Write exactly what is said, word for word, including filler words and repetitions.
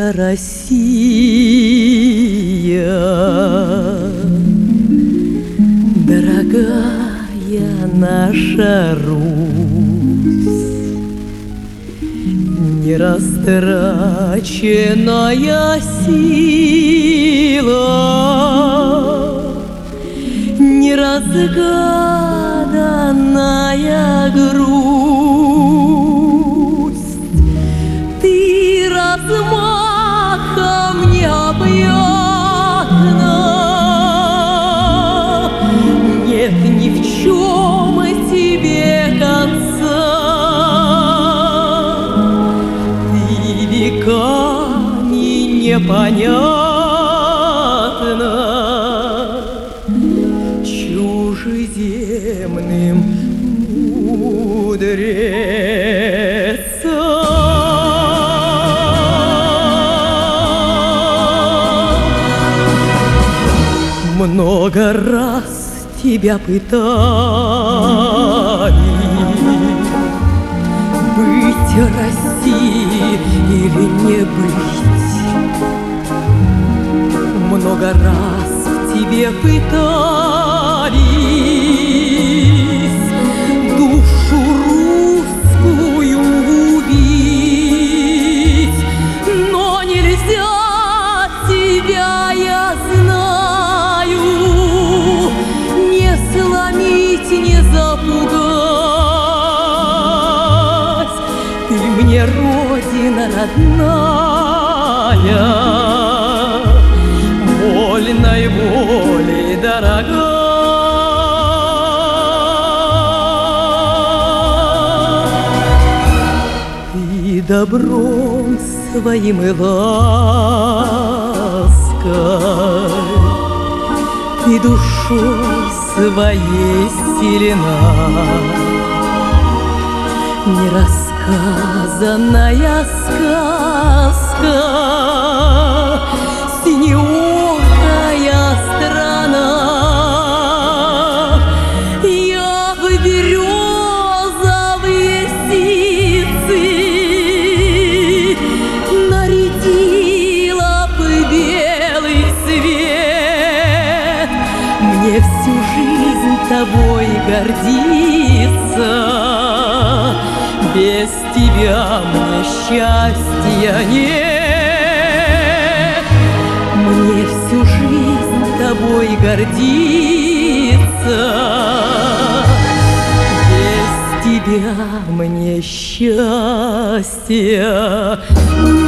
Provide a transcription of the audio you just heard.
вся Россия, дорогая наша Русь, нерастраченная сила, неразгаданная грусть. Ты размахом необъятна, нет ни в чем тебе конца. Ты веками непонятна чужеземным мудрецам. Много раз тебя пытали быть Россией или не быть. Много раз в тебе пытались душу русскую убить, но нельзя тебя, я знаю, не сломить, не запугать. Ты мне родина родная, вольной волей дорога. Ты добром своим и лаской, ты душой своей сильна. Нерассказанная сказка, синеокая страна. Я в березовые сицы нарядила бы белый свет. Мне всю жизнь тобой гордиться, без тебя мне счастья нет. Мне всю жизнь тобой гордиться, без тебя мне счастья нет.